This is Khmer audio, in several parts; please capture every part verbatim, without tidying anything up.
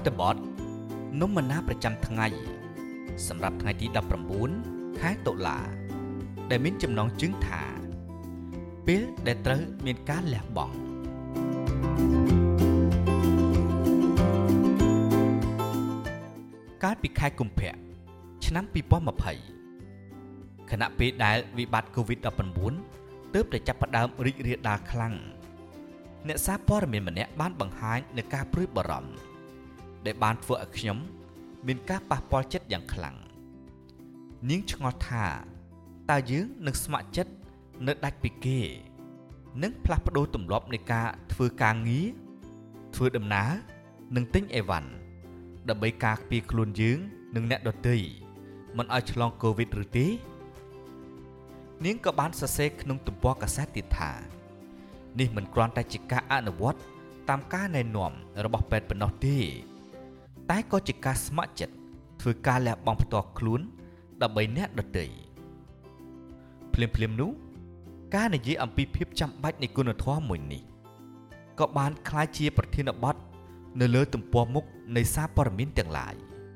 ត្តបទនំមណាប្រចាំថ្ងៃសម្រាប់ថ្ងៃទីដប់ប្រាំបួនខែតុលាដែលមានចំណងជើងថាពេលដែលត្រូវមានការលះបង់កាលពីខែកុម្ភៈឆ្នាំពីរពាន់ម្ភៃខណៈពេលដែលវិបត្តិ កូវីដ ដប់ប្រាំបួន ទើបតែចាប់ផ្ដើមរីករាលដាលខ្លាំងអ្នកសារព័ត៌មានម្នាក់បានបង្ហាញនូវការព្រួយបារម្ភដែលបានធ្វើឲ្យខ្ញុំមានការប៉ះពាល់ចិត្តយ៉ាងខ្លាំងនាងឆ្ងល់ថាតើយើងនឹងស្ម័គ្រចិត្តនៅដាច់ពីគេនិងផ្លាស់ប្ដូរទម្លាប់នៃការធ្វើការងារធ្វើដំណើរនិងទិញអីវ៉ាន់ដើម្បីការពារខ្លួនយើងនិងអ្នកដទៃមិនឲ្យឆ្លងកូវីដឬទេនាងក៏បានសរសេរក្នុងទំព័រកាសែតទៀតថានេះមិនគ្រាន់តែជាការអនុវត្តតាមការណែនាំរបស់ពេទ្យប៉ុណ្ណោះទេតែក៏ជាការស្ម័គ្រចិត្តធ្វើការលះបង់ផ្ទាល់ខ្លួនដើម្បីអ្នកដទៃភ្លាមភ្លាមនោះការនិយាយអំពីភាពចាំបាច់នៃគុណធម៌មួយនេះក៏បានក្លាយជាប្រធានបទនៅលើទំព័រមុខនៃសារព័ត៌មានទាំងឡាយ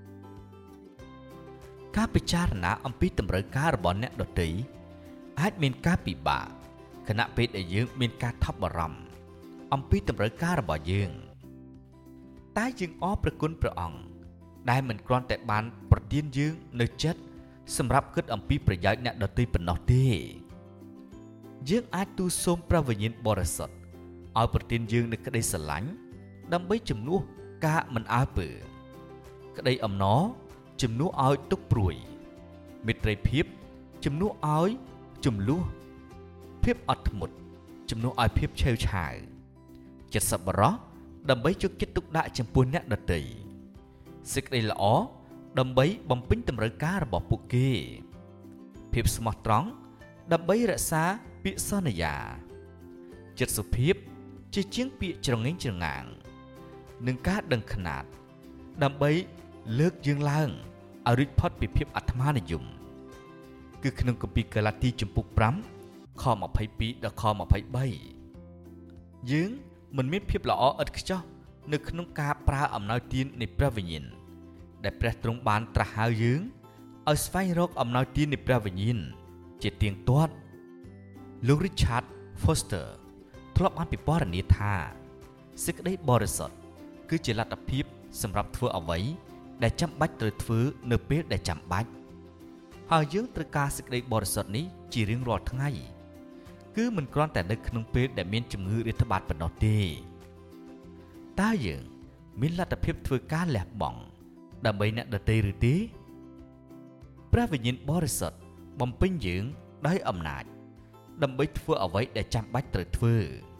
ការពិចារណាអំពីតម្រូវការរបស់អ្នកដទៃអាចមានការពិបាកខណៈពេលដែលយើងមានការថប់បារម្ភអំពីតម្រូវការរបស់យើងតែយើងអរព្រគុណព្រះអង្គដែលមិនគ្រាន់តែបានប្រទានយើងនៅចិត្តសម្រាប់គិតអំពីប្រយោជន៍អ្នកដទៃប៉ុណ្ណោះទេយើងអាចទូលសូមព្រះវិញ្ញាណបរិសុទ្ធឲ្យប្រទានយើងនូវក្តីស្រឡាញ់ដើម្បីជំនួសការមិនអើពើក្តីអំណរជំនួសឲ្យទុក្ខព្រួយមេត្រីភាពជំនួសឲ្យចំនួនភាពអត់ធ្មត់ជំនួសឲ្យភាពឆេវឆាវចិត្តសប្បុរសដើម្បីយកចិត្តទុកដាក់ចំពោះអ្នកដទៃសេចក្តីល្អដើម្បីបំពេញតម្រូវការរបស់ពួកគេភាពស្មោះត្រង់ដើម្បីរក្សាពាក្យសន្យាចិត្តសុភាពជាជាងពាក្យច្រងេងច្រងាងនិងការដឹងខ្នាតដើម្បីលើកយើងឡើងឲ្យរួចផុតពីភាពអាត្មានិយមគឺក្នុងគម្ពីរកាឡាទីជំពូកប្រាំខម្ភៃពីរដល់ខម្ភៃបីយើងមិនមានភាពល្អឥតខ្ចោះនៅក្នុងការប្រើអំណោយទាននៃព្រះវិញ្ញាណដែលព្រះទ្រង់បានត្រាស់ហៅយើងឲ្យស្វែងរកអំណោយទាននៃព្រះវិញ្ញាណជាទៀងទាត់លោក Richard Foster ធ្លាប់បានពិពណ៌នាថាសេចក្តីបរិសុទ្ធគឺជាលទ្ធភាពសម្រាប់ធ្វើអ្វីដែលចាំបាច់ត្រូវធ្វើនៅពេលដែលចាំបាច់ហើយយើងត្រូវការសេចក្តីបរិសុទ្ធនេះជារៀងរាល់ថ្ងៃគឺមិនគ្រាន់តែនៅក្នុងពេលដែលមានជំងឺរាតត្បាតប៉ុណ្ណោះទេតើយើងមានលទ្ធភាពធ្វើការលះបង់ដើម្បីអ្នកដទៃឬទេព្រះវិញ្ញាណបរិសុទ្ធបំពេញយើងដោយអំណាចដើម្បីធ្វើអ្វីដែលចាំបាច់ត្រូវធ្វើ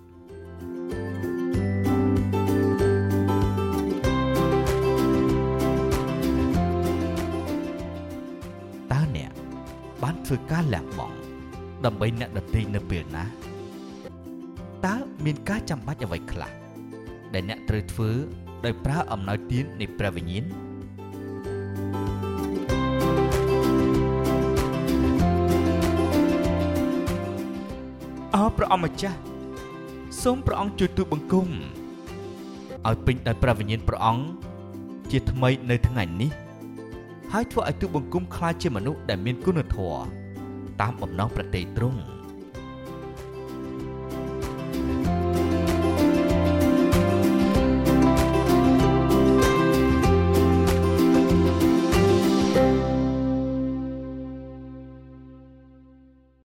តើអ្នកបានធ្វើការលះបង់ដើម្បីអ្នកដទៃនៅពេលណាតើមានការចាំបាច់អ្វីខ្លះដែលអ្នកត្រូវធ្វើដោយប្រើអំណោយទាននៃព្រះវិញ្ញាណអោព្រះអង្គម្ចាស់សូមព្រះអង្គជួយទូលបង្គំឲ្យពេញដោយព្រះវិញ្ញាណព្រះអង្គជាថ្មីនៅថ្ងៃនេះហើយធ្វើឲ្យទូលបង្គំក្លាយជាមនុស្សដែលមានគុណធម៌តាមបំណងប្រតិទ្រង់